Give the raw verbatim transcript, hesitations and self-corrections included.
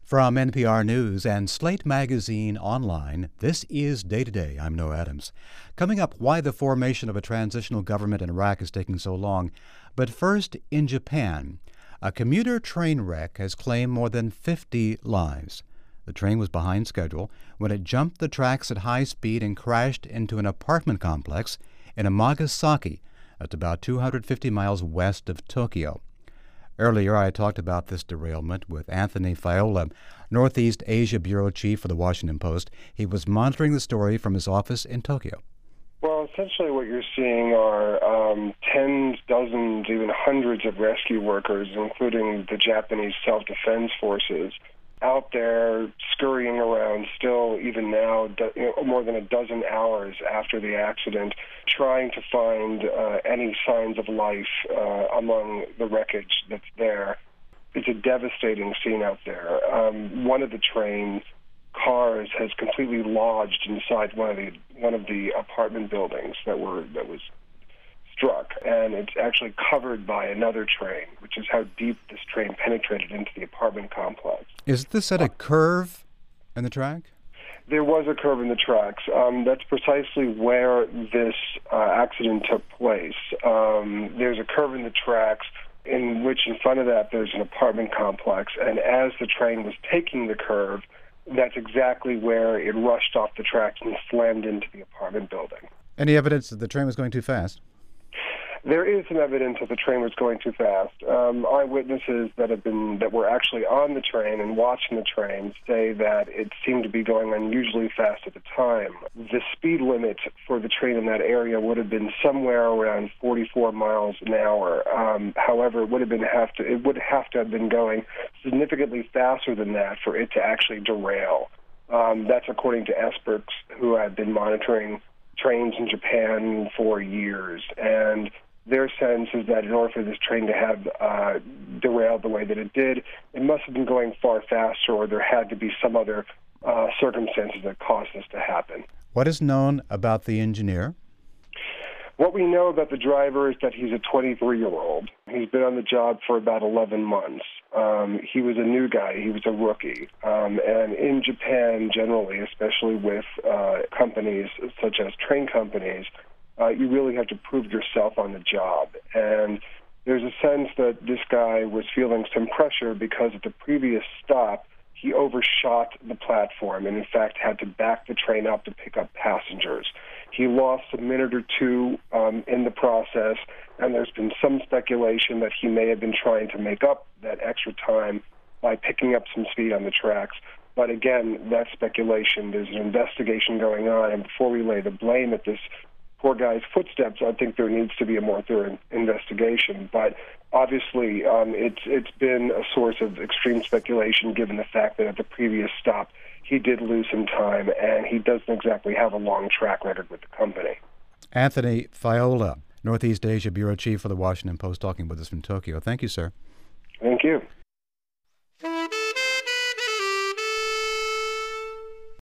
From N P R News and Slate Magazine Online, this is Day to Day. I'm Noah Adams. Coming up, why the formation of a transitional government in Iraq is taking so long. But first, in Japan, a commuter train wreck has claimed more than fifty lives. The train was behind schedule when it jumped the tracks at high speed and crashed into an apartment complex in Amagasaki. That's about two hundred fifty miles west of Tokyo. Earlier, I talked about this derailment with Anthony Faiola, Northeast Asia Bureau Chief for The Washington Post. He was monitoring the story from his office in Tokyo. Well, essentially what you're seeing are um, tens, dozens, even hundreds of rescue workers, including the Japanese self-defense forces, out there scurrying around still, even now, do, you know, more than a dozen hours after the accident, trying to find uh, any signs of life uh, among the wreckage that's there. It's a devastating scene out there. Um, one of the train cars has completely lodged inside one of the one of the apartment buildings that were that was struck, and it's actually covered by another train, which is how deep this train penetrated into the apartment complex. Is this at a curve in the track? There was a curve in the tracks. Um, that's precisely where this uh, accident took place. Um, there's a curve in the tracks in which in front of that there's an apartment complex, and as the train was taking the curve, that's exactly where it rushed off the tracks and slammed into the apartment building. Any evidence that the train was going too fast? There is some evidence that the train was going too fast. Um, eyewitnesses that have been that were actually on the train and watching the train say that it seemed to be going unusually fast at the time. The speed limit for the train in that area would have been somewhere around forty-four miles an hour. Um, however, it would have been have to it would have to have been going significantly faster than that for it to actually derail. Um, that's according to experts who have been monitoring trains in Japan for years, and their sense is that in order for this train to have uh, derailed the way that it did, it must have been going far faster, or there had to be some other uh, circumstances that caused this to happen. What is known about the engineer? What we know about the driver is that he's a twenty-three-year-old. He's been on the job for about eleven months. Um, he was a new guy. He was a rookie. Um, and in Japan, generally, especially with uh, companies such as train companies, uh, you really have to prove yourself on the job. And there's a sense that this guy was feeling some pressure because at the previous stop, he overshot the platform and, in fact, had to back the train up to pick up passengers. He lost a minute or two um, in the process, and there's been some speculation that he may have been trying to make up that extra time by picking up some speed on the tracks. But again, that's speculation. There's an investigation going on, and before we lay the blame at this poor guy's footsteps, I think there needs to be a more thorough investigation. But obviously, um, it's it's been a source of extreme speculation given the fact that at the previous stop, he did lose some time, and he doesn't exactly have a long track record with the company. Anthony Faiola, Northeast Asia Bureau Chief for The Washington Post, talking with us from Tokyo. Thank you, sir. Thank you.